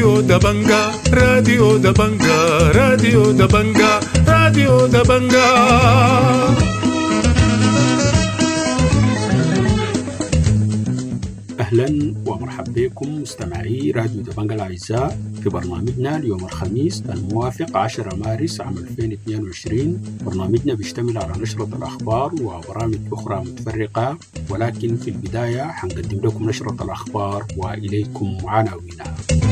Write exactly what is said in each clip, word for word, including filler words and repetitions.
راديو دبنجا راديو دبنجا راديو دبنجا راديو دبنجا. أهلا ومرحبا بكم مستمعي راديو دبنجا الأعزاء في برنامجنا اليوم الخميس الموافق عشرة مارس عام ألفين واثنين وعشرين. برنامجنا بيشتمل على نشرة الأخبار وبرامج أخرى متفرقة، ولكن في البداية حنقدم لكم نشرة الأخبار وإليكم عناوينها.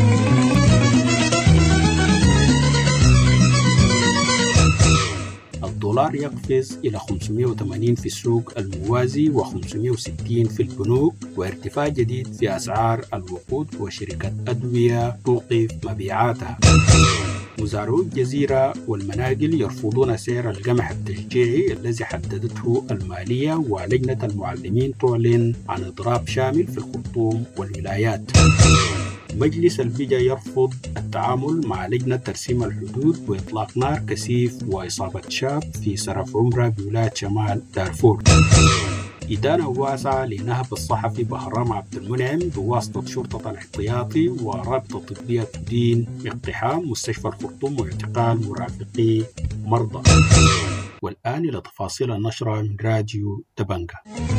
الدولار يقفز إلى خمسمائة وثمانين في السوق الموازي وخمسمائة وستين في البنوك، وارتفاع جديد في أسعار الوقود، وشركة أدوية توقف مبيعاتها. مزارعو الجزيرة والمناقل يرفضون سعر القمح التشجيعي الذي حددته المالية، ولجنة المعلمين تعلن عن إضراب شامل في الخرطوم والولايات. مجلس البيجا يرفض التعامل مع لجنة ترسيم الحدود وإطلاق نار كثيف وإصابة شاب في سرف عمرة بولاية شمال دارفور. إدانة واسعة لنهب الصحفي بهرام عبد المنعم بواسطة شرطة الاحتياطي، ورابطة طبية تدين اقتحام مستشفى الخرطوم واعتقال مرافقي مرضى. والآن إلى تفاصيل النشرة من راديو دبنجا.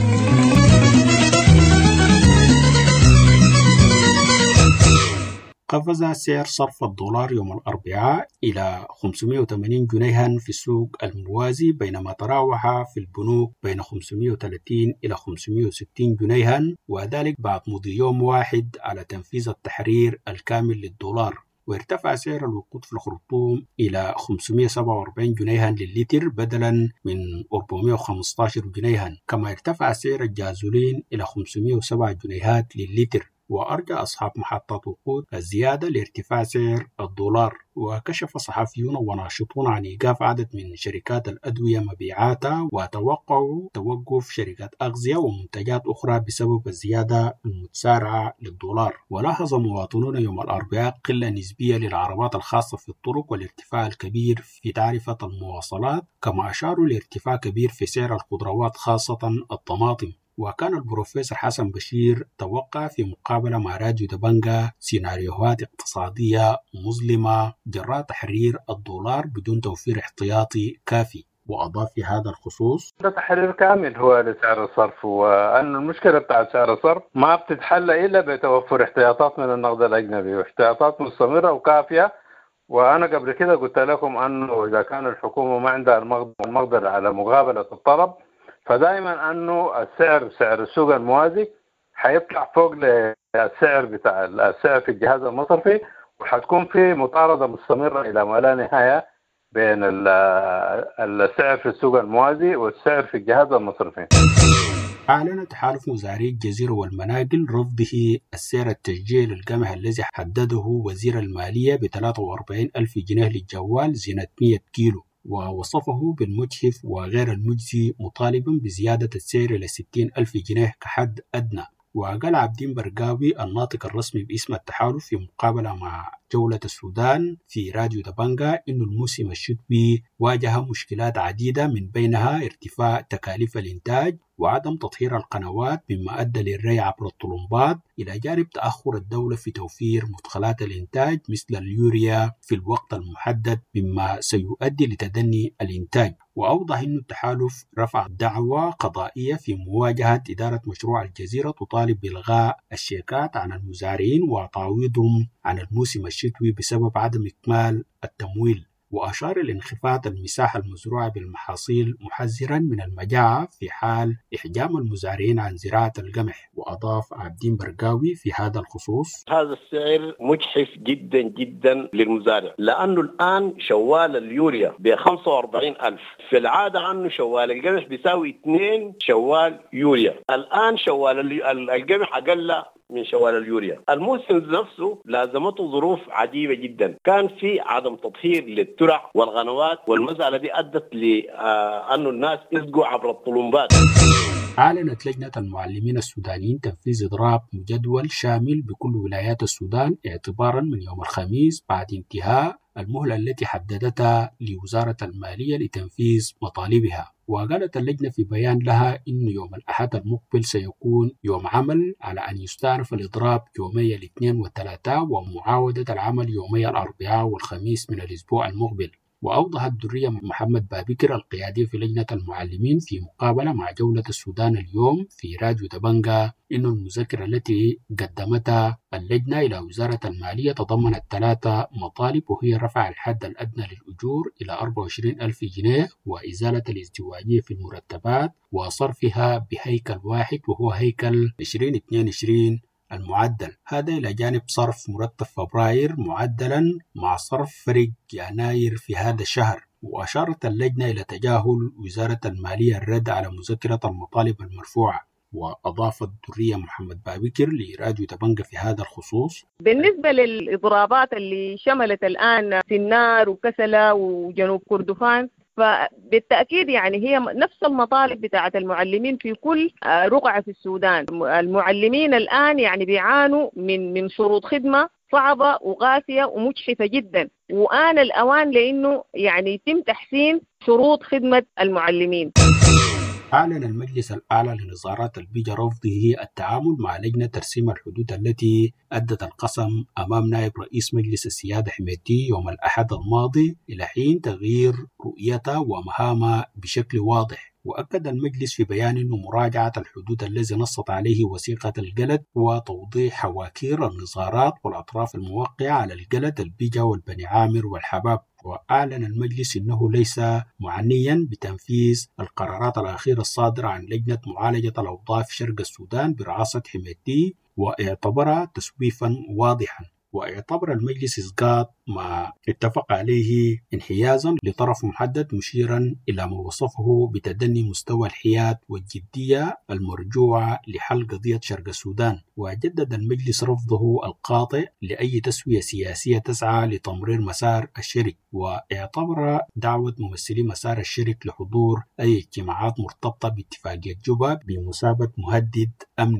قفز سعر صرف الدولار يوم الأربعاء إلى خمسمائة وثمانين جنيها في السوق الموازي، بينما تراوح في البنوك بين خمسمائة وثلاثين إلى خمسمائة وستين جنيها، وذلك بعد مضي يوم واحد على تنفيذ التحرير الكامل للدولار. وارتفع سعر الوقود في الخرطوم إلى خمسمائة وسبعة وأربعين جنيها للتر بدلا من أربعمائة وخمسة عشر جنيها، كما ارتفع سعر الجازولين إلى خمسمائة وسبعة جنيهات للتر. وأرجى أصحاب محطات وقود الزيادة لارتفاع سعر الدولار. وكشف صحفيون وناشطون عن إيقاف عدد من شركات الأدوية مبيعاتها، وتوقعوا توقف شركات أغذية ومنتجات أخرى بسبب الزيادة المتسارعة للدولار. ولاحظ مواطنون يوم الأربعاء قلة نسبية للعربات الخاصة في الطرق والارتفاع الكبير في تعرفة المواصلات، كما أشاروا لارتفاع كبير في سعر الخضروات خاصة الطماطم. وكان البروفيسور حسن بشير توقع في مقابلة مع راديو دبنجا سيناريوهات اقتصادية مظلمة جراء تحرير الدولار بدون توفير احتياطي كافي. وأضاف في هذا الخصوص: ده تحرير كامل هو لسعر الصرف، وأن المشكلة بتاعت سعر الصرف ما بتتحل إلا بتوفر احتياطات من النقد الأجنبي، واحتياطات مستمرة وكافية. وأنا قبل كده قلت لكم أنه إذا كان الحكومة ما عندها المقدرة على مقابلة الطلب، فدائما انه السعر سعر السوق الموازي حيطلع فوق السعر بتاع السعر في الجهاز المصرفي، وحتكون في مطاردة مستمرة الى ما لا نهاية بين السعر في السوق الموازي والسعر في الجهاز المصرفي. أعلن تحالف مزارعي الجزيرة والمناقل رفضه السعر التشجيعي للقمح الذي حدده وزير المالية ب ثلاثة وأربعين ألف جنيه للجوال زينة مئة كيلو، ووصفه بالمجحف وغير المجزي، مطالبا بزيادة السعر إلى ستين ألف جنيه كحد أدنى. وقال عبدين برقاوي الناطق الرسمي باسم التحالف في مقابلة مع جولة السودان في راديو دبنجا إنه الموسم الشتوي واجه مشكلات عديدة، من بينها ارتفاع تكاليف الإنتاج وعدم تطهير القنوات مما أدى للري عبر الطلمبات، إلى جانب تأخر الدولة في توفير مدخلات الإنتاج مثل اليوريا في الوقت المحدد مما سيؤدي لتدني الإنتاج. وأوضح أن التحالف رفع دعوى قضائية في مواجهة إدارة مشروع الجزيرة تطالب بإلغاء الشيكات عن المزارعين وتعويضهم عن الموسم الشتوي بسبب عدم إكمال التمويل. وأشار لانخفاض المساحة المزروعة بالمحاصيل محذرا من المجاعة في حال إحجام المزارعين عن زراعة القمح. وأضاف عبدين برقاوي في هذا الخصوص: هذا السعر مجحف جدا جدا للمزارع، لأنه الآن شوال اليوريا ب خمسة وأربعين ألف، في العادة عنه شوال القمح بيساوي اثنين شوال يوريا، الآن شوال القمح أقل من شوال اليوريا. الموسم نفسه لازمته ظروف عجيبة جدا، كان في عدم تطهير للترع والغنوات، والمسألة دي أدت لأنه الناس يسقوا عبر الطلمبات. أعلنت لجنة المعلمين السودانيين تنفيذ إضراب مجدول شامل بكل ولايات السودان اعتبارا من يوم الخميس بعد انتهاء المهلة التي حددتها لوزارة المالية لتنفيذ مطالبها. وقالت اللجنة في بيان لها إن يوم الأحد المقبل سيكون يوم عمل على أن يستأنف الإضراب يومي الاثنين والثلاثاء ومعاودة العمل يومي الأربعاء والخميس من الأسبوع المقبل. وأوضحت درية محمد بابكر القيادي في لجنة المعلمين في مقابلة مع جولة السودان اليوم في راديو دبنجا إن المذكرة التي قدمتها اللجنة إلى وزارة المالية تضمنت ثلاثة مطالب، وهي رفع الحد الأدنى للأجور إلى أربعة وعشرين ألف جنيه وإزالة الازدواجية في المرتبات وصرفها بهيكل واحد وهو هيكل عشرين اثنين وعشرين المعدل، هذا إلى جانب صرف مرتب فبراير معدلا مع صرف فرق يناير في هذا الشهر. وأشارت اللجنة إلى تجاهل وزارة المالية الرد على مذكرة المطالب المرفوعة. وأضافت درية محمد بابكر لراديو دبنجا في هذا الخصوص: بالنسبة للإضرابات اللي شملت الآن سنار وكسلة وجنوب كردفان، فبالتأكيد يعني هي نفس المطالب بتاعة المعلمين في كل رقعة في السودان. المعلمين الآن يعني بيعانوا من من شروط خدمة صعبة وقاسية ومجحفة جدا، وآن الأوان لأنه يعني يتم تحسين شروط خدمة المعلمين. أعلن المجلس الأعلى لنظارات البيجا رفضه التعامل مع لجنة ترسيم الحدود التي أدت القسم أمام نائب رئيس مجلس السيادة حميدتي يوم الأحد الماضي إلى حين تغيير رؤيته ومهامه بشكل واضح. وأكد المجلس في بيان أن مراجعة الحدود الذي نصت عليه وثيقة الجلد وتوضيح حواكير النظارات والأطراف الموقعة على الجلد البيجا والبني عامر والحباب. وأعلن المجلس أنه ليس معنيا بتنفيذ القرارات الأخيرة الصادرة عن لجنة معالجة الأوضاع في شرق السودان برئاسة حميدتي، واعتبرها تسويفا واضحا. واعتبر المجلس إسقاط ما اتفق عليه انحيازا لطرف محدد، مشيرا إلى ما وصفه بتدني مستوى الحياد والجدية المرجوعة لحل قضية شرق السودان. وجدد المجلس رفضه القاطع لأي تسوية سياسية تسعى لتمرير مسار الشرك، واعتبر دعوة ممثلي مسار الشرك لحضور أي اجتماعات مرتبطة باتفاقية جوبا بمثابة مهدد أمني.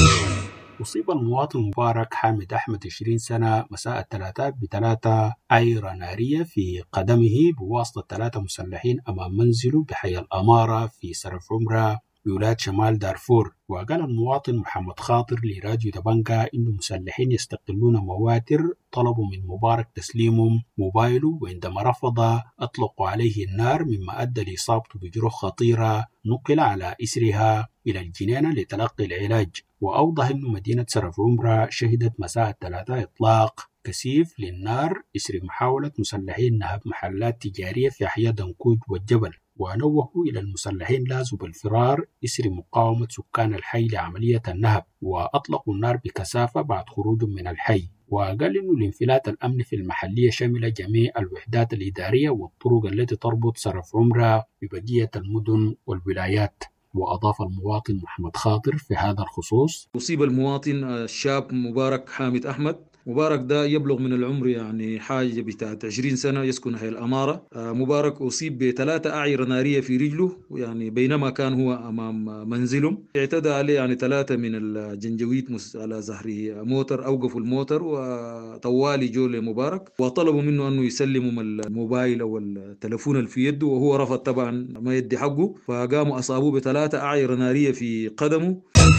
أصيب المواطن مبارك حامد أحمد عشرين سنة مساء الثلاثاء بثلاثة عيرة نارية في قدمه بواسطة ثلاثة مسلحين أمام منزله بحي الأمارة في سرف عمرة بولاية شمال دارفور. وقال المواطن محمد خاطر لراديو دبنجا إنه مسلحين يستقلون مواتر طلبوا من مبارك تسليمهم موبايله، وعندما رفض أطلقوا عليه النار مما أدى لإصابته بجروح خطيرة نقل على إسرها إلى الجنينة لتلقي العلاج. وأوضح أن مدينة سرف عمرة شهدت مساء الثلاثاء إطلاق كثيف للنار إثر محاولة مسلحين نهب محلات تجارية في أحياء دنكوج والجبل. ونوهوا إلى المسلحين لازوا بالفرار إثر مقاومة سكان الحي لعملية النهب، وأطلقوا النار بكثافة بعد خروجهم من الحي. وقال إنه الانفلات الأمني في المحلية شمل جميع الوحدات الإدارية والطرق التي تربط سرف عمرة ببقية المدن والولايات. وأضاف المواطن محمد خاطر في هذا الخصوص: أصيب المواطن الشاب مبارك حامد أحمد. مبارك ده يبلغ من العمر يعني حاجة بتاعت عشرين سنة، يسكن حي الأمارة. مبارك أصيب بثلاثة أعير نارية في رجله يعني بينما كان هو أمام منزله. اعتدى عليه يعني ثلاثة من الجنجويت على ظهره موتر، أوقفوا الموتر وطوالي جو لمبارك وطلبوا منه أنه يسلموا الموبايل أو التلفون اللي في يده، وهو رفض طبعا ما يدي حقه، فقاموا أصابوه بثلاثة أعير نارية في قدمه.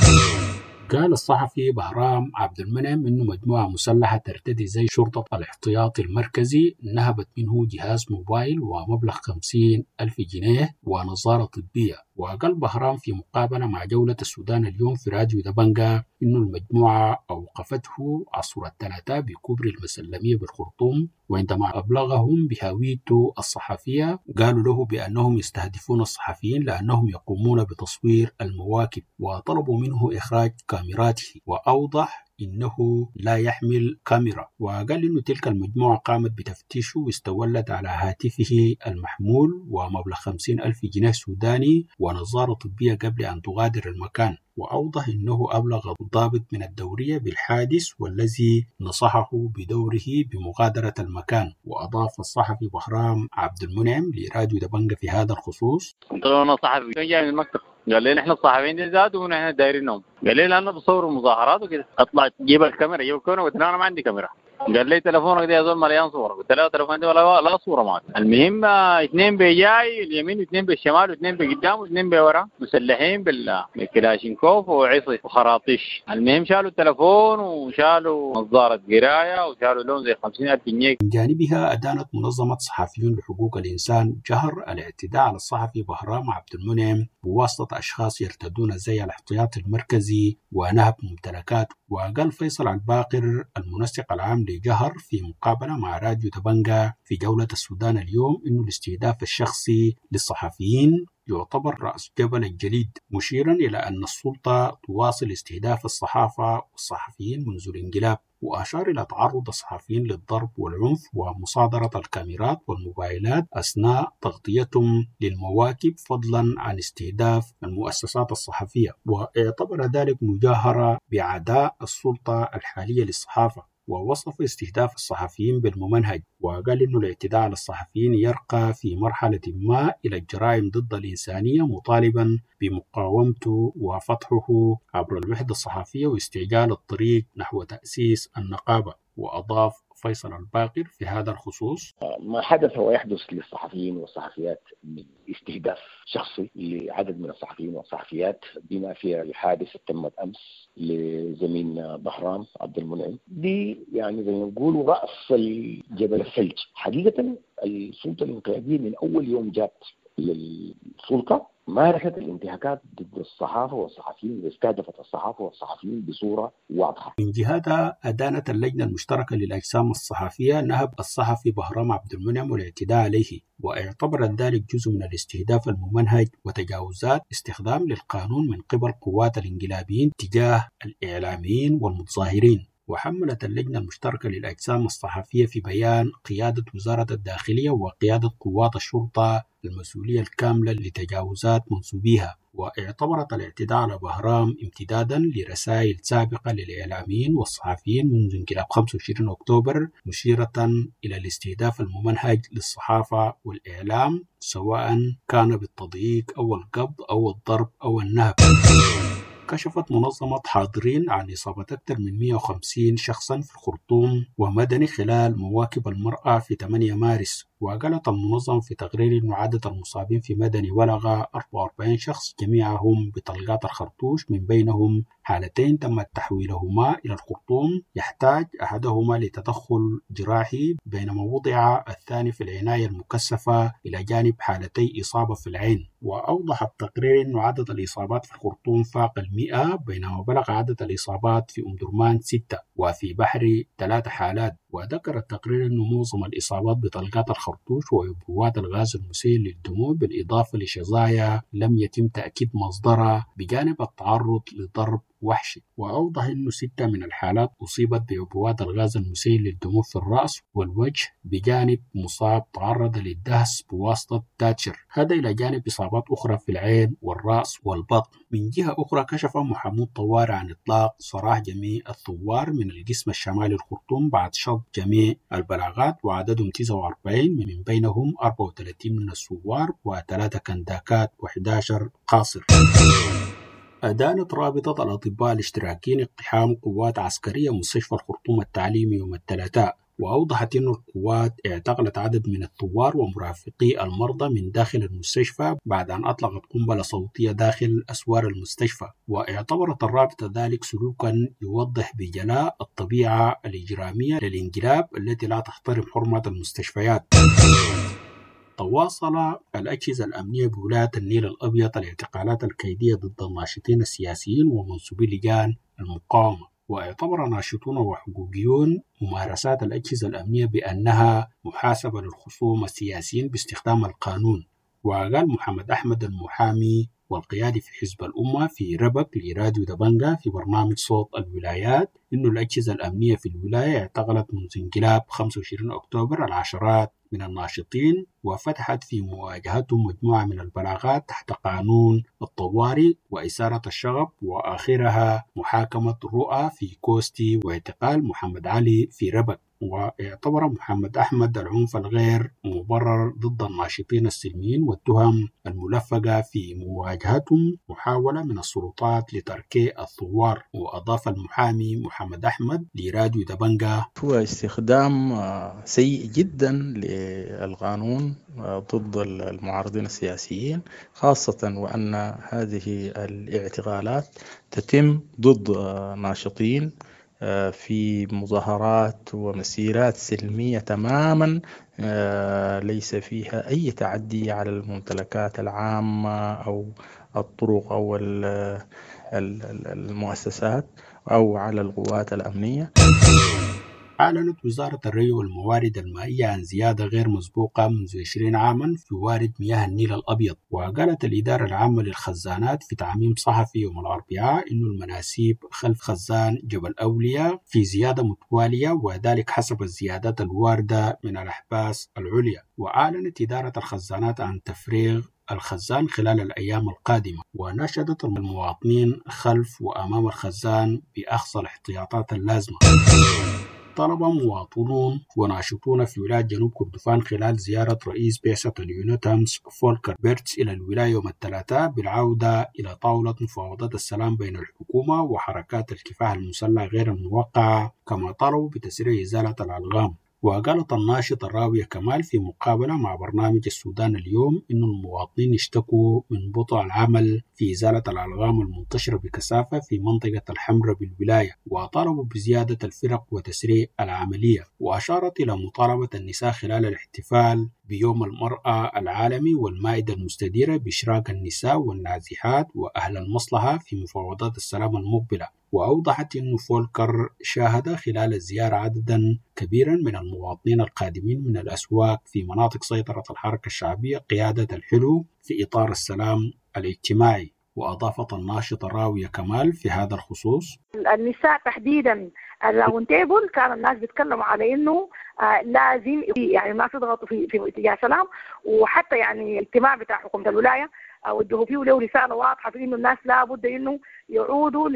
قال الصحفي بهرام عبد المنعم إنه مجموعة مسلحة ترتدي زي شرطة الاحتياطي المركزي نهبت منه جهاز موبايل ومبلغ خمسين ألف جنيه ونظارة طبية. وقال بهرام في مقابلة مع جولة السودان اليوم في راديو دبنجا إنه المجموعة أوقفته عصر الثلاثاء بكوبري المسلمية بالخرطوم، وعندما أبلغهم بهويته الصحفية قالوا له بأنهم يستهدفون الصحفيين لأنهم يقومون بتصوير المواكب، وطلبوا منه إخراج كاميراته. وأوضح إنه لا يحمل كاميرا. وقال إنه تلك المجموعة قامت بتفتيشه واستولت على هاتفه المحمول ومبلغ خمسين ألف جنيه سوداني ونظارة طبية قبل أن تغادر المكان. وأوضح أنه أبلغ الضابط من الدورية بالحادث والذي نصحه بدوره بمغادرة المكان. وأضاف الصحفي بهرام عبد المنعم لراديو دبنجا في هذا الخصوص: قلت له أنا صحفي جاي من المكتب قال لي نحن الصحفيين دي زادوا ونحن دايرينهم. قال لي لانه بصوروا مظاهرات وكده. اطلع جيب الكاميرا جيب الكاميرا قلت له انا ما عندي كاميرا. قال لي تليفونك ده يا زول مليان صوره. قلت له تليفوني ده ولا لا صوره معك. المهم اثنين بجاي اليمين واثنين بالشمال واثنين بقدام واثنين بورا مسلحين بالكلاشينكوف وعصي وخراطيش. المهم شالوا التليفون وشالوا نظاره قرايه وشالوا لون زي خمسين ألف جنيه. من جانبها أدانت منظمة صحفيون لحقوق الإنسان جهر الاعتداء على الصحفي بهرام عبد المنعم بواسطة أشخاص يرتدون زي الاحتياطي المركزي ونهب ممتلكاته. وقال فيصل الباقر المنسق العام لجهر في مقابلة مع راديو دبنجا في جولة السودان اليوم إنه الاستهداف الشخصي للصحفيين يعتبر رأس جبل الجليد، مشيرا إلى أن السلطة تواصل استهداف الصحافة والصحفيين منذ الانقلاب. وأشار إلى تعرض الصحفيين للضرب والعنف ومصادرة الكاميرات والموبايلات أثناء تغطيتهم للمواكب فضلا عن استهداف المؤسسات الصحفية، واعتبر ذلك مجاهرة بعداء السلطة الحالية للصحافة. ووصف استهداف الصحفيين بالممنهج، وقال إنه الاعتداء على الصحفيين يرقى في مرحلة ما إلى الجرائم ضد الإنسانية، مطالبا بمقاومته وفتحه عبر الوحدة الصحفية واستعجال الطريق نحو تأسيس النقابة. وأضاف فيصل الباقر في هذا الخصوص: ما حدث ويحدث للصحفيين والصحفيات من استهداف شخصي لعدد من الصحفيين والصحفيات بما فيها الحادث تمت أمس لزميلنا بهرام عبد المنعم، دي يعني زي ما نقولوا رأس الجبل الثلج. حقيقة السلطة الانقلابية من أول يوم جات للسلطة مارست الانتهاكات ضد الصحافة والصحفيين واستهدفت الصحافة والصحفيين بصورة واضحة. من جهتها أدانت اللجنة المشتركة للأجسام الصحفية نهب الصحفي بهرام عبد المنعم والاعتداء عليه، واعتبرت ذلك جزء من الاستهداف الممنهج وتجاوزات استخدام للقانون من قبل قوات الانقلابيين تجاه الإعلاميين والمتظاهرين. وحملت اللجنة المشتركة للأجسام الصحفية في بيان قيادة وزارة الداخلية وقيادة قوات الشرطة المسؤولية الكاملة لتجاوزات منسوبيها، واعتبرت الاعتداء على بهرام امتدادا لرسائل سابقة للإعلاميين والصحفيين منذ انقلاب خمسة وعشرين أكتوبر، مشيرة إلى الاستهداف الممنهج للصحافة والإعلام سواء كان بالتضييق أو القبض أو الضرب أو النهب. كشفت منظمة حاضرين عن إصابة أكثر من مئة وخمسين شخصا في الخرطوم ومدني خلال مواكب المرأة في ثمانية مارس. وقالت المنظمة في تقرير أن عدد المصابين في مدني بلغ أربعة وأربعين شخص جميعهم بطلقات الخرطوش، من بينهم حالتين تم تحويلهما إلى الخرطوم يحتاج أحدهما لتدخل جراحي، بينما وضع الثاني في العناية المكثفة إلى جانب حالتي إصابة في العين. وأوضح التقرير أن عدد الإصابات في الخرطوم فاق المئة، بينما بلغ عدد الإصابات في أم درمان ستة وفي بحري ثلاث حالات. وذكر التقرير أن معظم الإصابات بطلقات الخرطوش وعبوات الغاز المسيل للدموع، بالإضافة لشظايا لم يتم تأكيد مصدرها، بجانب التعرض لضرب وحشي. وأوضح أنه ستة من الحالات أصيبت بعبوات الغاز المسيل للدموع في الرأس والوجه، بجانب مصاب تعرض للدهس بواسطة تاتشر، هذا إلى جانب إصابات أخرى في العين والرأس والبطن. من جهة أخرى كشف محمود طواري عن إطلاق سراح جميع الثوار من القسم الشمالي الخرطوم بعد شط جميع البلاغات، وعددهم تسعة وأربعين، من بينهم أربعة وثلاثين من الثوار وثلاثة كنداكات وأحد عشر قاصر. أدانت رابطة الأطباء الاشتراكيين اقتحام قوات عسكرية مستشفى الخرطوم التعليمي يوم الثلاثاء، وأوضحت أن القوات اعتقلت عدد من الثوار ومرافقي المرضى من داخل المستشفى بعد أن أطلقت قنبلة صوتية داخل أسوار المستشفى. واعتبرت الرابطة ذلك سلوكا يوضح بجلاء الطبيعة الإجرامية للانقلاب التي لا تحترم حرمة المستشفيات. تواصل الأجهزة الأمنية بولاية النيل الأبيض الاعتقالات الكيدية ضد الناشطين السياسيين ومنسوبي لجان المقاومة، واعتبر ناشطون وحقوقيون ممارسات الأجهزة الأمنية بأنها محاسبة للخصوم السياسيين باستخدام القانون. وقال محمد أحمد المحامي والقيادي في حزب الأمة في ربك لراديو دبنجا في برنامج صوت الولايات إنه الأجهزة الأمنية في الولاية اعتقلت منذ انقلاب خمسة وعشرين أكتوبر العشرات من الناشطين وفتحت في مواجهتهم مجموعة من البلاغات تحت قانون الطوارئ وإثارة الشغب، وآخرها محاكمة رؤى في كوستي واعتقال محمد علي في ربك. واعتبر محمد أحمد العنف الغير مبرر ضد الناشطين السلميين والتهم الملفقة في مواجهتهم محاولة من السلطات لترك الثوار. وأضاف المحامي محمد أحمد لراديو دبنجة: هو استخدام سيء جدا للقانون ضد المعارضين السياسيين، خاصة وأن هذه الاعتقالات تتم ضد ناشطين في مظاهرات ومسيرات سلمية تماما، ليس فيها أي تعدي على الممتلكات العامة أو الطرق أو المؤسسات أو على القوات الأمنية. أعلنت وزارة الري والموارد المائية عن زيادة غير مسبوقة منذ عشرين عاما في وارد مياه النيل الأبيض. وقالت الإدارة العامة للخزانات في تعميم صحفي يوم الأربعاء إن المناسيب خلف خزان جبل أولياء في زيادة متوالية، وذلك حسب الزيادات الواردة من الأحباس العليا. وأعلنت إدارة الخزانات عن تفريغ الخزان خلال الأيام القادمة، ونشدت المواطنين خلف وأمام الخزان بأخذ الاحتياطات اللازمة. طلب مواطنون وناشطون في ولاية جنوب كردفان خلال زيارة رئيس بعثة اليونتامس فولكر بيرتس إلى الولاية يوم الثلاثاء بالعودة إلى طاولة مفاوضات السلام بين الحكومة وحركات الكفاح المسلح غير الموقعة، كما طلبوا بتسريع إزالة الألغام. وقالت الناشط الراوية كمال في مقابلة مع برنامج السودان اليوم إن المواطنين اشتكوا من بطء العمل في إزالة الألغام المنتشرة بكثافة في منطقة الحمراء بالولاية، وطالبوا بزيادة الفرق وتسريع العملية. وأشارت إلى مطالبة النساء خلال الاحتفال بيوم المرأة العالمي والمائدة المستديرة بإشراك النساء والنازحات وأهل المصلحة في مفاوضات السلام المقبلة. وأوضحت أن فولكر شاهد خلال الزيارة عددا كبيرا من المواطنين القادمين من الأسواق في مناطق سيطرة الحركة الشعبية قيادة الحلو في إطار السلام الاجتماعي. وأضافت الناشطة راوية كمال في هذا الخصوص: النساء تحديدا الراوند تيبل كان الناس بيتكلموا على انه آه لازم يعني الناس يضغطوا في في اتجاه سلام، وحتى يعني الاجتماع بتاع حكومه الولايه وجهوا فيه له رساله واضحه في انه الناس لابد انه يعودوا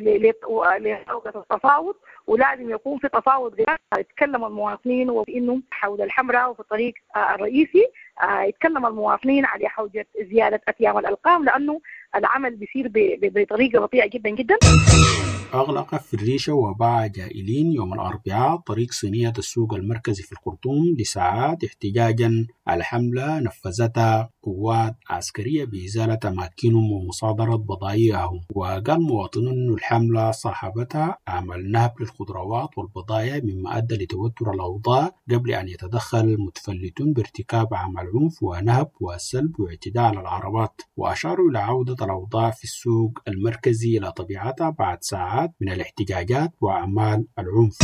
لحلقه التفاوض، ولازم يكون في تفاوض يتكلم المواطنين، وانه حول الحمراء وفي الطريق آه الرئيسي آه يتكلم المواطنين على حوجه زياده اتيام الالقام، لانه العمل بيصير بطريقه بطيئه جدا جدا. أغلق فريشة وباع جائلين يوم الأربعاء طريق صينية السوق المركزي في الخرطوم لساعات احتجاجا على حملة نفذتها قوات عسكرية بإزالة أماكنهم ومصادرة بضائعهم. وقال مواطنون أن الحملة صاحبتها عمل نهب للخضروات والبضائع، مما أدى لتوتر الأوضاع قبل أن يتدخل متفلتون بارتكاب عمل عنف ونهب وسلب واعتداء على العربات. وأشاروا إلى عودة الأوضاع في السوق المركزي إلى طبيعتها بعد ساعات من الاحتجاجات وأعمال العنف.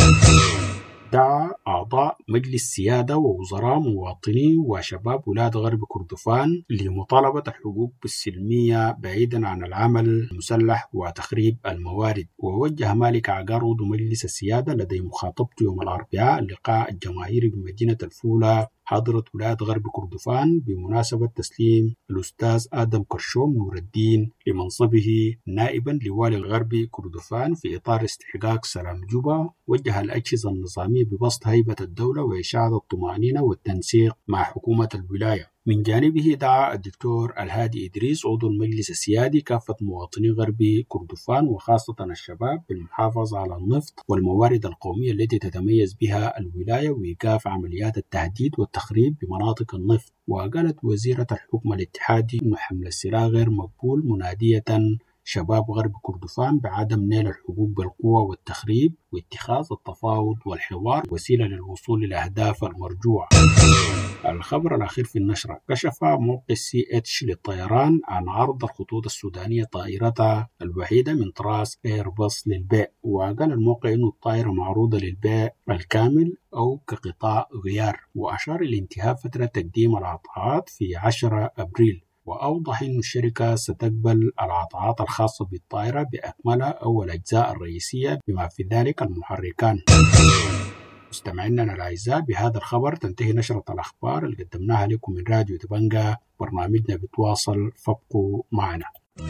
دعا أعضاء مجلس سيادة ووزراء مواطنين وشباب ولاية غرب كردفان لمطالبة الحقوق السلمية بعيدا عن العمل المسلح وتخريب الموارد. ووجه مالك عقار عضو مجلس السيادة لدي مخاطبته يوم الأربعاء اللقاء الجماهيري بمدينة الفولة حضرة ولاية غرب كردفان بمناسبة تسليم الأستاذ آدم كرشوم نور الدين لمنصبه نائبا لوالي الغرب كردفان في إطار استحقاق سلام جوبا. وجه الأجهزة النظامية ببسط هيبة الدولة وإشاعة الطمأنينة والتنسيق مع حكومة الولاية. من جانبه دعا الدكتور الهادي إدريس عضو المجلس السيادي كافة مواطني غرب كردفان وخاصة الشباب بالمحافظة على النفط والموارد القومية التي تتميز بها الولاية وإيقاف عمليات التهديد والتخريب بمناطق النفط. وقالت وزيرة الحكم الاتحادي أن حمل السلاح غير مقبول، منادية شباب غرب كردفان بعدم نيل الحقوق بالقوة والتخريب واتخاذ التفاوض والحوار وسيلة للوصول للأهداف المرجوة. الخبر الأخير في النشرة: كشف موقع سي اتش للطيران عن عرض الخطوط السودانية طائرتها الوحيدة من طراز ايرباص للبيع. وقال الموقع أن الطائرة معروضة للبيع الكامل أو كقطاع غيار، وأشار إلى انتهاء فترة تقديم العطاءات في عشرة أبريل. وأوضح أن الشركة ستقبل العطاءات الخاصة بالطائرة بأكملها أو الأجزاء الرئيسية بما في ذلك المحركان. مستمعينا الأعزاء، بهذا الخبر تنتهي نشرة الأخبار اللي قدمناها لكم من راديو دبنجة. برنامجنا بتواصل، فابقوا معنا.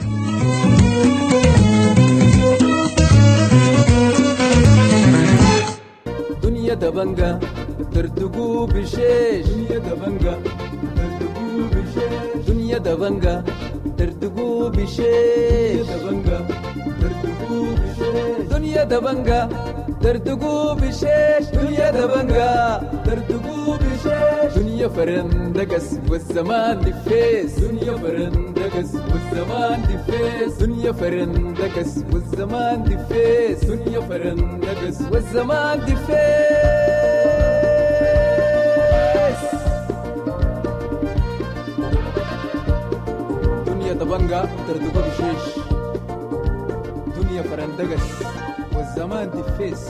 دنيا دبنجة ترتقو بشيش، دنيا دبنجة ترتقو بشيش، دنيا دبنجة ترتقو بشيش، دنيا دبنجة ترتقو بشيش، دنيا دبنجة ترتقو بشيش، دنيا فرندقس والزمان دفيس، دنيا فرندقس والزمان دفيس، دنيا فرندقس والزمان دفيس، دنيا فرندقس والزمان دفيس. دنيا دبنجة ترتقو بشيش، دنيا فرندقس والزمان دفيس.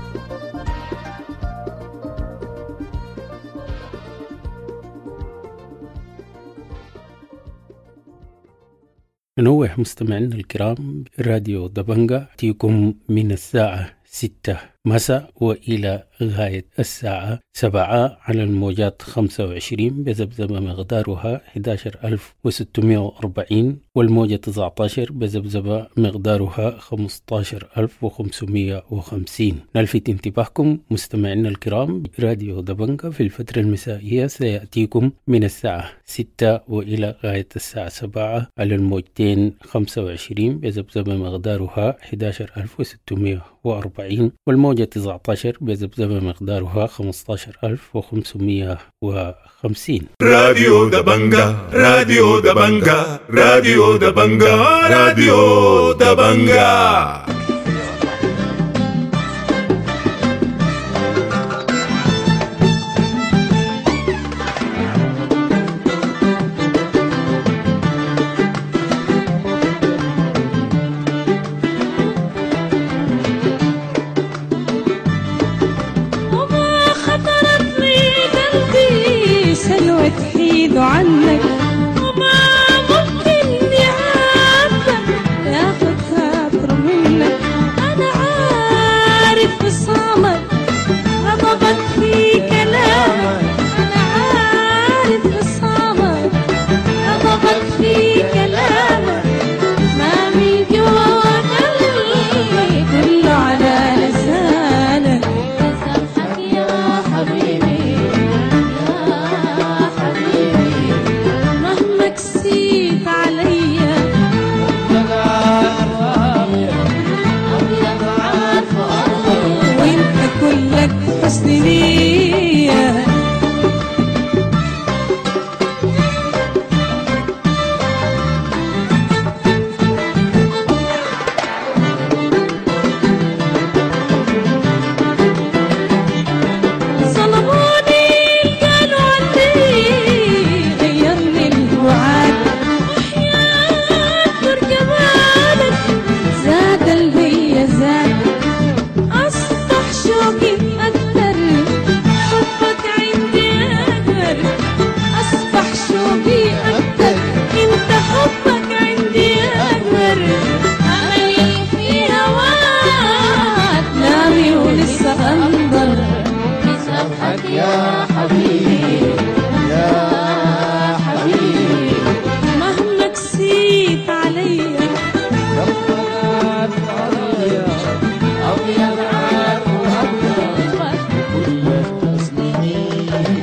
ننوه مستمعينا الكرام، راديو دبنجة تيكم من الساعة ستة مساء وإلى غاية الساعة سبعة على الموجات خمسة وعشرين بذبذبة مقدارها أحد عشر ألف وستمائة وأربعين، والموجة تسعة عشر بذبذبة مقدارها خمسة عشر ألف وخمسمائة وخمسين. نلفت انتباهكم مستمعينا الكرام، راديو دبنجة في الفترة المسائية سيأتيكم من الساعة ستة وإلى غاية الساعة سبعة على الموجتين خمسة وعشرين بذبذبة مقدارها أحد عشر ألف وستمائة وأربعين، والموجة تسعة عشر بذبذبة مقدارها خمسة عشر ألف وخمسمائة وخمسين. راديو دبنجة، راديو دبنجة، راديو دبنجة، راديو دبنجة. عنك وما ممكن يعبر ياخد خاطر منك. أنا عارف صامت غضبك في كلامك، أنا عارف صامت غضبك في كلامك، ما من جوا قلبي كله على لسانك. سامحك يا حبيبي سنية. صلبوني قالوا عني غيرني الوعد، وحياة نور جمالك زاد الهي زاد، أصبح شوقي يا حبيبي يا حبيبي مهما كسيت عليا ربك عليا أبيض عاد وأبيض كل التسليم.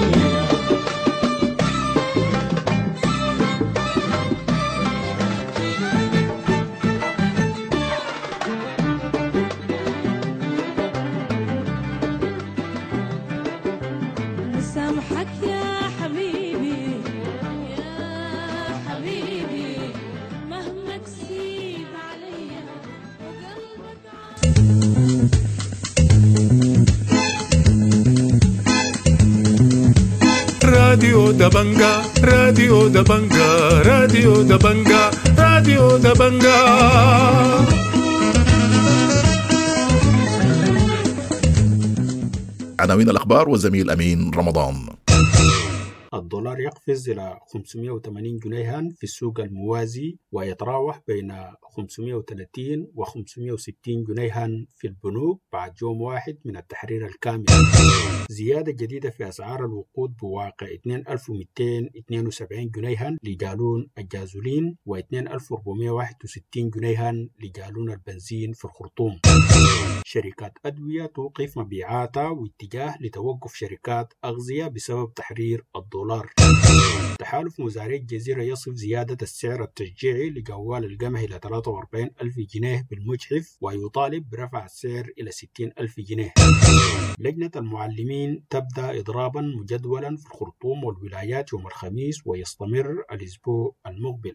سامحك يا حبيبي يا حبيبي مهما كسيت عليا وقلبك. راديو دبنجة، راديو دبنجة، راديو دبنجة، راديو دبنجة. عناوين الأخبار والزميل أمين رمضان. الدولار الدولار يقفز إلى خمسمائة وثمانين جنيها في السوق الموازي، ويتراوح بين خمسمائة وثلاثين و خمسمائة وستين جنيها في البنوك بعد يوم واحد من التحرير الكامل. زيادة جديدة في أسعار الوقود بواقع اثنين ألف ومئتين واثنين وسبعين جنيها لجالون الجازولين و اثنين ألف وأربعمائة وواحد وستين جنيها لجالون البنزين في الخرطوم. شركات أدوية توقف مبيعاتها واتجاه لتوقف شركات أغذية بسبب تحرير الدولار. تحالف مزارعي الجزيرة يصف زيادة السعر التشجيعي لجوال القمح إلى ثلاثة وأربعين ألف جنيه بالمجحف، ويطالب برفع السعر إلى ستين ألف جنيه. لجنة المعلمين تبدأ إضرابا مجدولا في الخرطوم والولايات يوم الخميس ويستمر الأسبوع المقبل.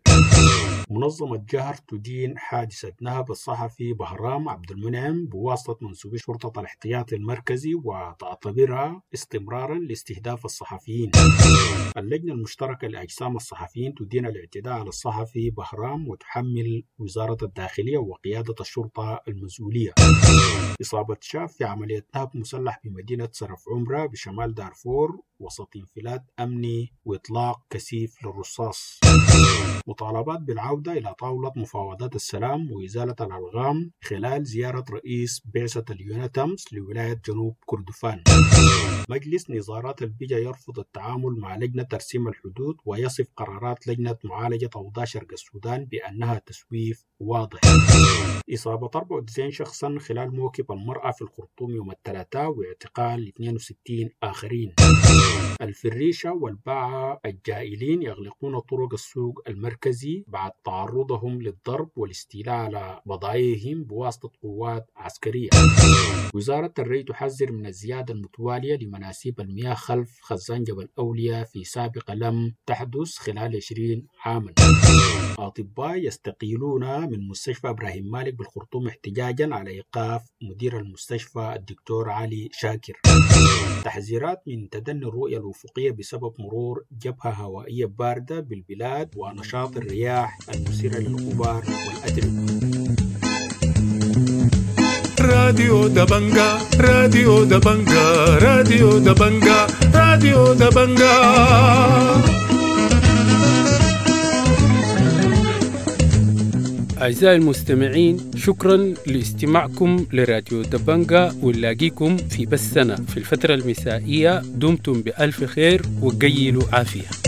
منظمة جهر تدين حادثة نهب الصحفي بهرام عبد المنعم بواسطة منسوبي شرطة الاحتياطي المركزي وتعتبرها استمرارا لاستهداف الصحفيين. اللجنة المشتركة لأجسام الصحفيين تدين الاعتداء على الصحفي بهرام وتحمل وزارة الداخلية وقيادة الشرطة المسؤولية. إصابة شاب في عملية نهب مسلح بمدينة سرف عمرة بشمال دارفور وسط انفلات أمني وإطلاق كثيف للرصاص. مطالبات بالعودة إلى طاولة مفاوضات السلام وإزالة الألغام خلال زيارة رئيس بعثة اليونتمس لولاية جنوب كردفان. مجلس نظارات البيجا يرفض التعامل مع لجنة ترسيم الحدود ويصف قرارات لجنة معالجة أوضاع شرق السودان بأنها تسويف واضح. إصابة أربعة وتسعين شخصا خلال موكب المرأة في الخرطوم يوم الثلاثاء واعتقال اثنين وستين آخرين. الفريشة والباعة الجائلين يغلقون طرق السوق المركزي بعد تعرضهم للضرب والاستيلاء على بضائعهم بواسطة قوات عسكرية. وزارة الري تحذر من الزيادة المتوالية لمناسيب المياه خلف خزان جبل أولياء في سابق لم تحدث خلال عشرين عاما. أطباء يستقيلون من مستشفى إبراهيم مالك بالخرطوم احتجاجا على إيقاف مدير المستشفى الدكتور علي شاكر. تحذيرات من تدني الرؤية الأفقية بسبب مرور جبهة هوائية باردة بالبلاد ونشاط الرياح المثيرة للغبار والأتربة. راديو دبنجا راديو دبنجا راديو دبنجا راديو دبنجا. أعزائي المستمعين، شكرا لاستماعكم لراديو دبنجا، ونلاقيكم في بثنا في الفترة المسائية. دمتم بألف خير وقيلوا عافية.